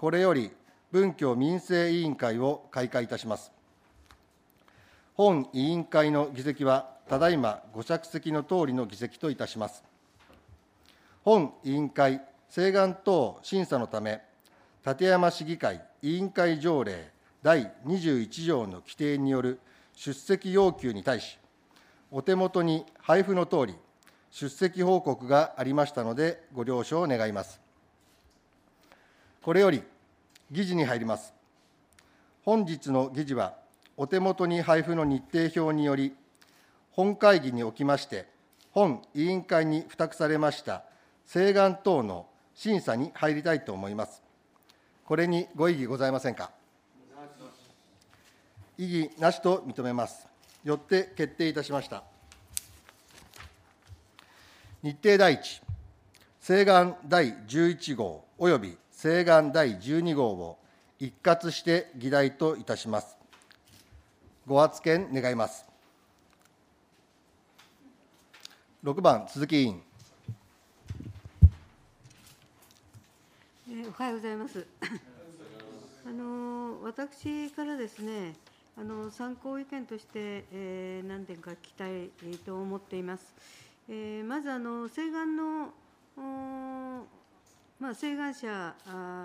これより文教民生委員会を開会いたします。本委員会の議席は、ただいまご着席のとおりの議席といたします。本委員会、請願等審査のため、館山市議会委員会条例第21条の規定による出席要求に対し、お手元に配布のとおり、出席報告がありましたので、ご了承願います。これより議事に入ります。本日の議事は、お手元に配布の日程表により、本会議におきまして、本委員会に付託されました請願等の審査に入りたいと思います。これにご異議ございませんか。異議なしと認めます。よって決定いたしました。日程第一、請願第11号および請願第12号を一括して議題といたします。ご発言願います。6番、鈴木委員。 おはようございます。私からですね、参考意見として、何点か聞きたいと思っています。まず請願の、請願者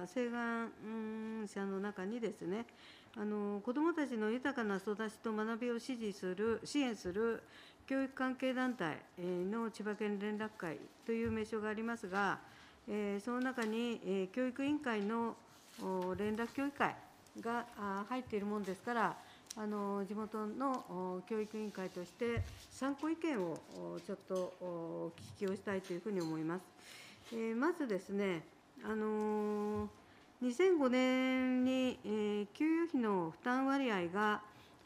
の中にですね、子どもたちの豊かな育ちと学びを支援する教育関係団体の千葉県連絡会という名称がありますが、その中に教育委員会の連絡協議会が入っているものですから、地元の教育委員会として参考意見をちょっとお聞きをしたいというふうに思います。まずですね、2005年に給与費の負担割合が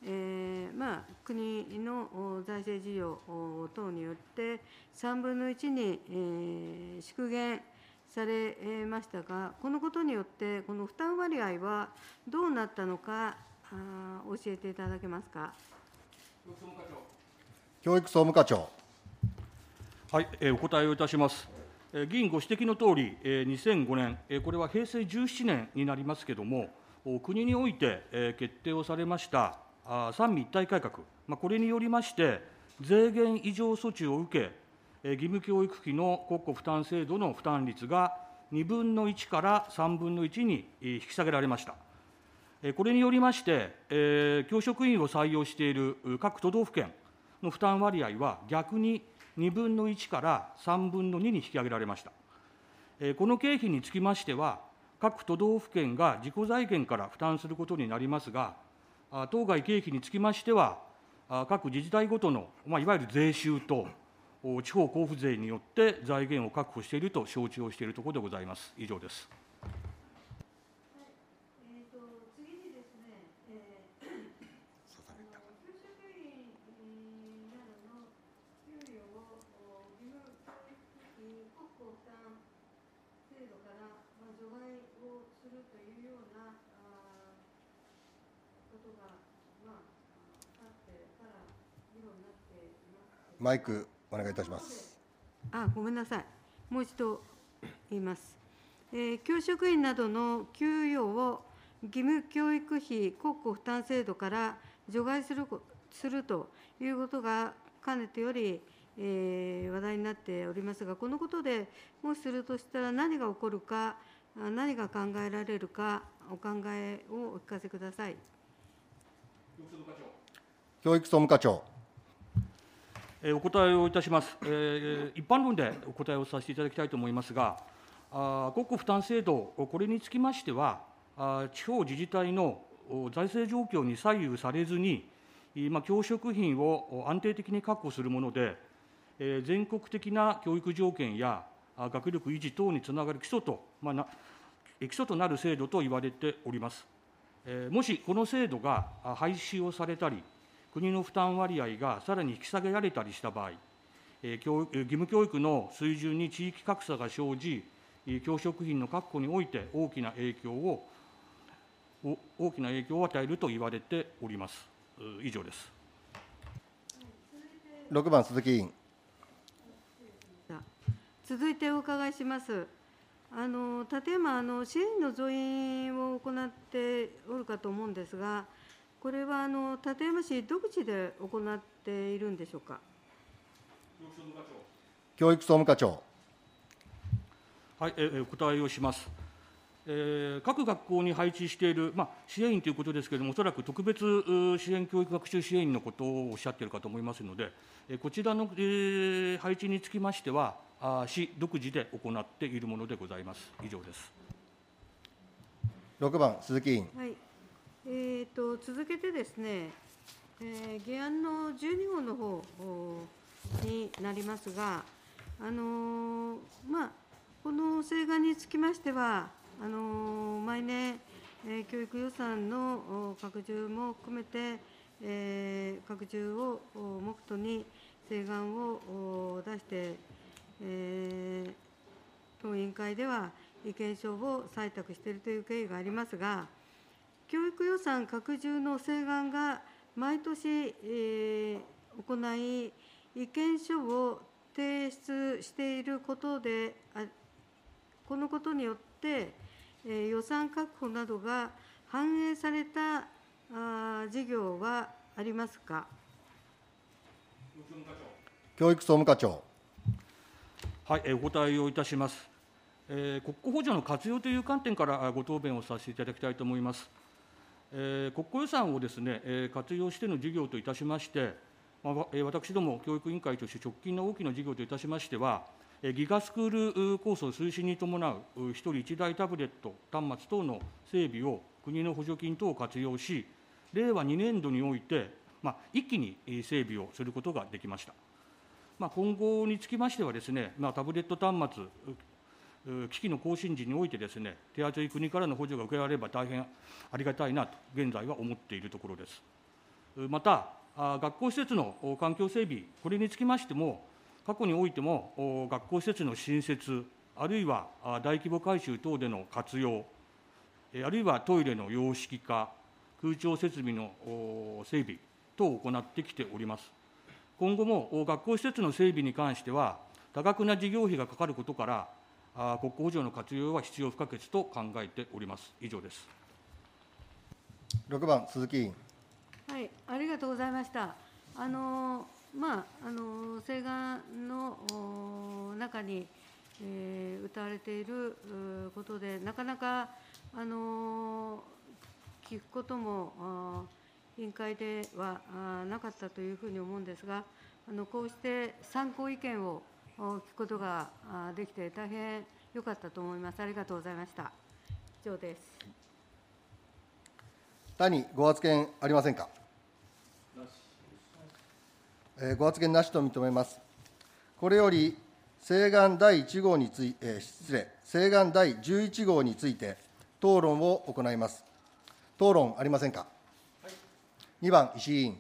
国の財政事情等によって3分の1に縮減されましたが、このことによって、この負担割合はどうなったのか、教えていただけますか。 教育総務課長。 はい、お答えをいたします。議員ご指摘のとおり、2005年、これは平成17年になりますけれども、国において決定をされました三位一体改革、これによりまして、税減異常措置を受け、義務教育費の国庫負担制度の負担率が2分の1から3分の1に引き下げられました。これによりまして、教職員を採用している各都道府県の負担割合は逆に2分の1から3分の2に引き上げられました。この経費につきましては、各都道府県が自己財源から負担することになりますが、当該経費につきましては、各自治体ごとの、いわゆる税収と地方交付税によって財源を確保していると承知をしているところでございます。以上です。 次にですね、教職員などの給与を義務教育費国庫負担制度から除外をするというようなことがあってから議論になっています。 マイクお願いいたします。 ごめんなさい。もう一度言います。教職員などの給与を義務教育費国庫負担制度から除外するということがかねてより、話題になっておりますが、このことでもしするとしたら何が起こるか、何が考えられるか、お考えをお聞かせください。 教育総務課長。 お答えをいたします。一般論でお答えをさせていただきたいと思いますが、国庫負担制度、これにつきましては、地方自治体の財政状況に左右されずに、教職費を安定的に確保するもので、全国的な教育条件や学力維持等につながる基礎となる制度と言われております。もしこの制度が廃止をされたり、国の負担割合がさらに引き下げられたりした場合、義務教育の水準に地域格差が生じ、教職員の確保において大きな影響を与えると言われております。以上です。 6番、鈴木委員。 続いてお伺いします。 立山、支援の増員を行っておるかと思うんですが、これは立山市独自で行っているんでしょうか。 教育総務課長。 はい、お答えをします。各学校に配置している、支援員ということですけれども、おそらく特別支援教育学習支援員のことをおっしゃっているかと思いますので、こちらの、配置につきましては、市独自で行っているものでございます。以上です。 6番、鈴木委員。 はい。続けてですね、議案の12号の方になりますが、この請願につきましては、毎年、教育予算の拡充も含めて、拡充を目途に請願を出して、当委員会では意見書を採択しているという経緯がありますが、教育予算拡充の請願が毎年、行い、意見書を提出していることで、このことによって、予算確保などが反映された事業はありますか。 教育総務課長。 はい、お答えをいたします。国庫補助の活用という観点からご答弁をさせていただきたいと思います。国庫予算をですね、活用しての事業といたしまして、私ども教育委員会として直近の大きな事業といたしましては、ギガスクール構想推進に伴う1人1台タブレット端末等の整備を国の補助金等を活用し、令和2年度において、一気に整備をすることができました。今後につきましてはですね、タブレット端末、機器の更新時においてですね、手厚い国からの補助が受けられれば大変ありがたいなと、現在は思っているところです。また、学校施設の環境整備、これにつきましても、過去においても、学校施設の新設、あるいは大規模改修等での活用、あるいはトイレの洋式化、空調設備の整備等を行ってきております。今後も学校施設の整備に関しては、多額な事業費がかかることから、国庫補助の活用は必要不可欠と考えております。以上です。 6番、鈴木委員。 はい、ありがとうございました。請願の中に、謳われていることで、なかなか聞くことも委員会ではなかったというふうに思うんですが、こうして参考意見を聞くことができて、大変良かったと思います。ありがとうございました。以上です。 他にご発言ありませんか。ご発言なしと認めます。これより請願第1号について、請願第11号について討論を行います。討論ありませんか。2番、石井委員。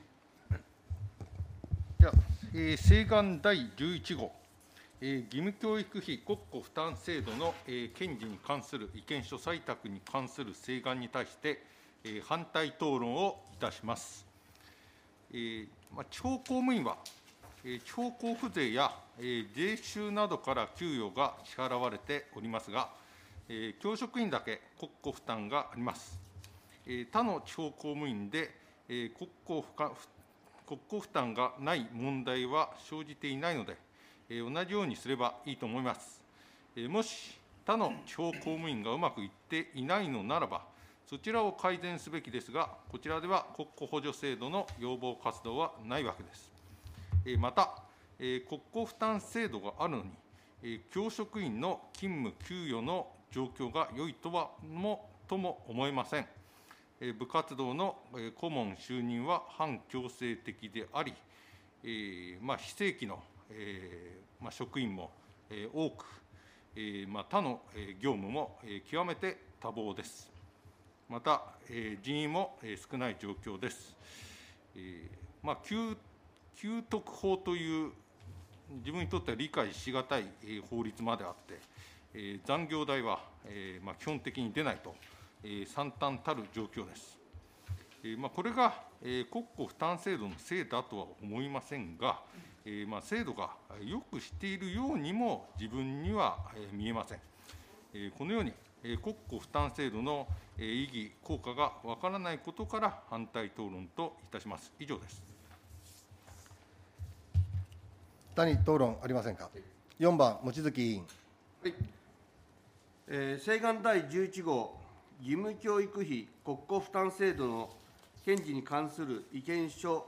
請願第11号、義務教育費国庫負担制度の堅持に関する意見書採択に関する請願に対して、反対討論をいたします。地方公務員は、地方交付税や税収などから給与が支払われておりますが、教職員だけ国庫負担があります。他の地方公務員で国庫負担がない問題は生じていないので、同じようにすればいいと思います。もし他の地方公務員がうまくいっていないのならば、そちらを改善すべきですが、こちらでは国庫補助制度の要望活動はないわけです。また、国庫負担制度があるのに、教職員の勤務給与の状況が良いとも思えません。部活動の顧問就任は反強制的であり、非正規の職員も多く、他の業務も極めて多忙です。また、人員も少ない状況です。給特法という自分にとっては理解しがたい法律まであって、残業代は基本的に出ないと惨憺たる状況です。これが国庫負担制度のせいだとは思いませんが、制度がよくしているようにも自分には見えません。 このように国庫負担制度の意義、効果がわからないことから反対討論といたします。以上です。 他に討論ありませんか。4番、望月委員。 はい。請願第11号、義務教育費国庫負担制度の堅持に関する意見書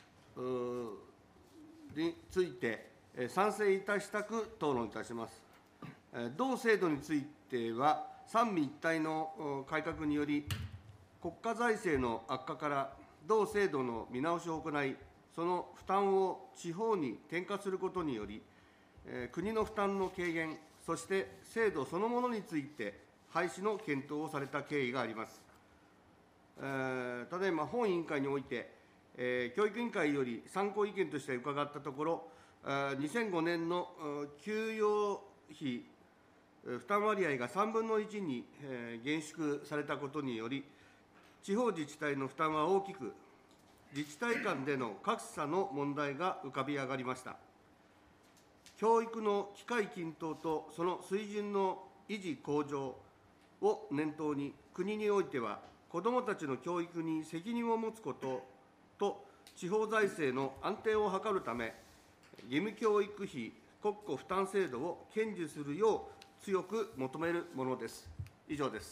について、賛成いたしたく討論いたします。同制度については、三位一体の改革により、国家財政の悪化から同制度の見直しを行い、その負担を地方に転嫁することにより、国の負担の軽減、そして制度そのものについて廃止の検討をされた経緯があります。ただいま本委員会において、教育委員会より参考意見として伺ったところ、2005年の給与費負担割合が3分の1に減縮されたことにより、地方自治体の負担は大きく、自治体間での格差の問題が浮かび上がりました。教育の機会均等とその水準の維持向上を念頭に、国においては、子どもたちの教育に責任を持つことと、地方財政の安定を図るため、義務教育費国庫負担制度を堅持するよう強く求めるものです。以上です。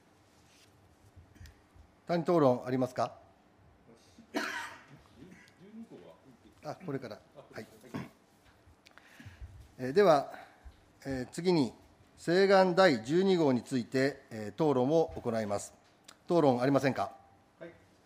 他に討論ありますか。これから。はい。では、次に、請願第12号について、討論を行います。討論ありませんか。 はい、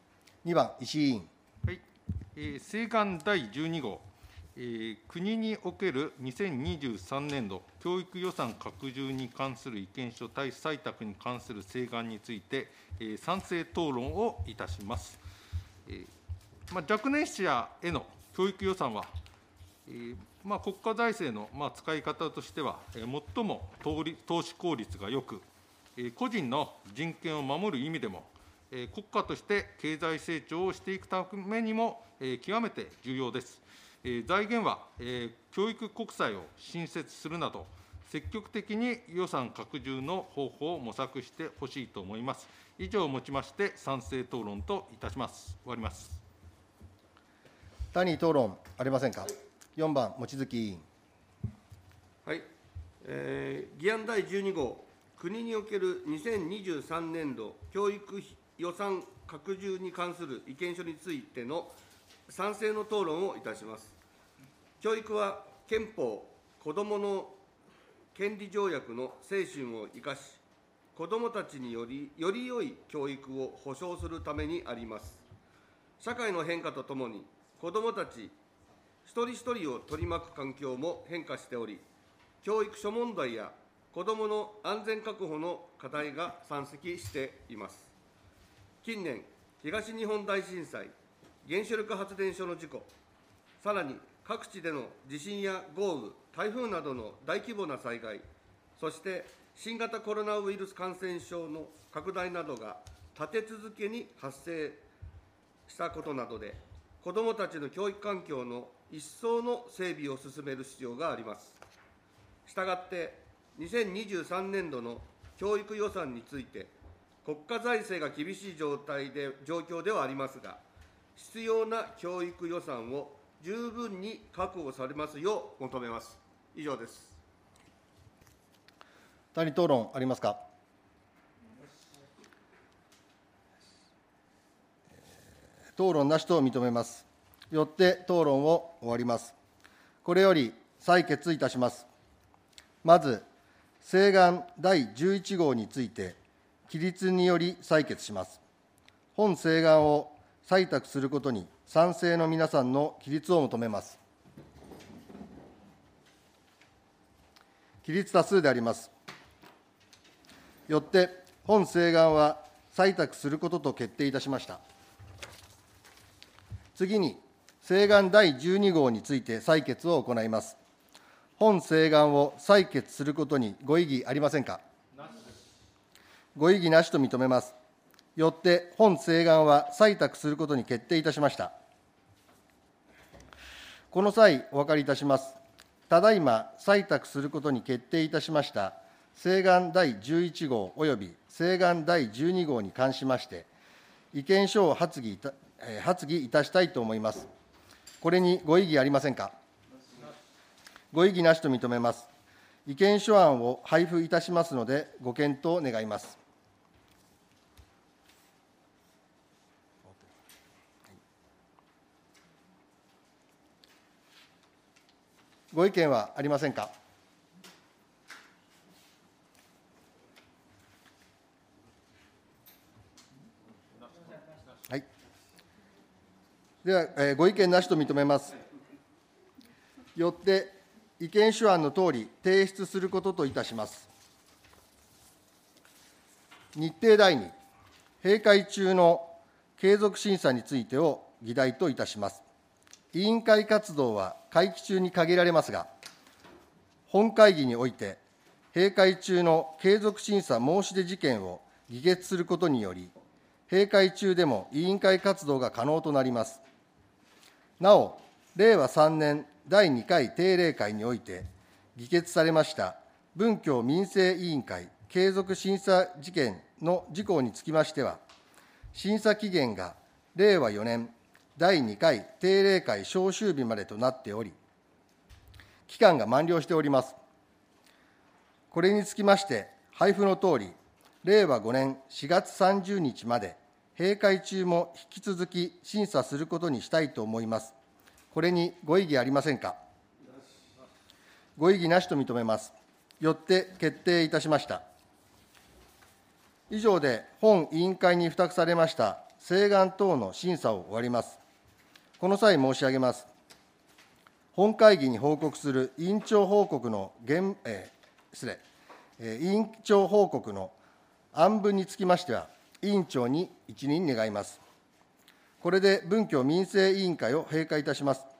2番、石井委員。 はい。請願第12号、国における2023年度教育予算拡充に関する意見書対採択に関する請願について、賛成討論をいたします。若年者への教育予算は、国家財政の使い方としては、最も投資効率がよく、個人の人権を守る意味でも、国家として経済成長をしていくためにも、極めて重要です。財源は、教育国債を新設するなど、積極的に予算拡充の方法を模索してほしいと思います。以上をもちまして、賛成討論といたします。終わります。 他に討論ありませんか。4番、望月委員。 はい。議案第12号、国における2023年度教育予算拡充に関する意見書についての賛成の討論をいたします。教育は憲法、子どもの権利条約の精神を生かし、子どもたちにより良い教育を保障するためにあります。社会の変化とともに、子どもたち一人一人を取り巻く環境も変化しており、教育諸問題や子どもの安全確保の課題が山積しています。近年、東日本大震災、原子力発電所の事故、さらに各地での地震や豪雨、台風などの大規模な災害、そして新型コロナウイルス感染症の拡大などが立て続けに発生したことなどで、子どもたちの教育環境の一層の整備を進める必要があります。したがって、2023年度の教育予算について、国家財政が厳しい状況ではありますが、必要な教育予算を十分に確保されますよう求めます。以上です。 他に討論ありますか。討論なしと認めます。よって討論を終わります。これより採決いたします。まず、請願第11号について、起立により採決します。本請願を採択することに賛成の皆さんの起立を求めます。起立多数であります。よって、本請願は採択することと決定いたしました。次に、請願第12号について採決を行います。本請願を採決することにご異議ありませんか。ご異議なしと認めます。よって、本請願は採択することに決定いたしました。この際、お分かりいたします。ただいま採択することに決定いたしました請願第11号および請願第12号に関しまして、意見書を発議いたしたいと思います。これにご異議ありませんか。ご異議なしと認めます。意見書案を配布いたしますので、ご検討願います。ご意見はありませんか。はい。では、ご意見なしと認めます。よって、意見書案のとおり、提出することといたします。日程第2、閉会中の継続審査についてを議題といたします。委員会活動は会期中に限られますが、本会議において、閉会中の継続審査申し出事件を議決することにより、閉会中でも委員会活動が可能となります。なお、令和3年第2回定例会において、議決されました文教民政委員会継続審査事件の事項につきましては、審査期限が令和4年第2回定例会召集日までとなっており、期間が満了しております。これにつきまして、配布のとおり、令和5年4月30日まで、閉会中も引き続き審査することにしたいと思います。これにご異議ありませんか。ご異議なしと認めます。よって決定いたしました。以上で本委員会に付託されました請願等の審査を終わります。この際申し上げます。本会議に報告する委員長報告の委員長報告の案文につきましては、委員長に一任願います。これで文教民政委員会を閉会いたします。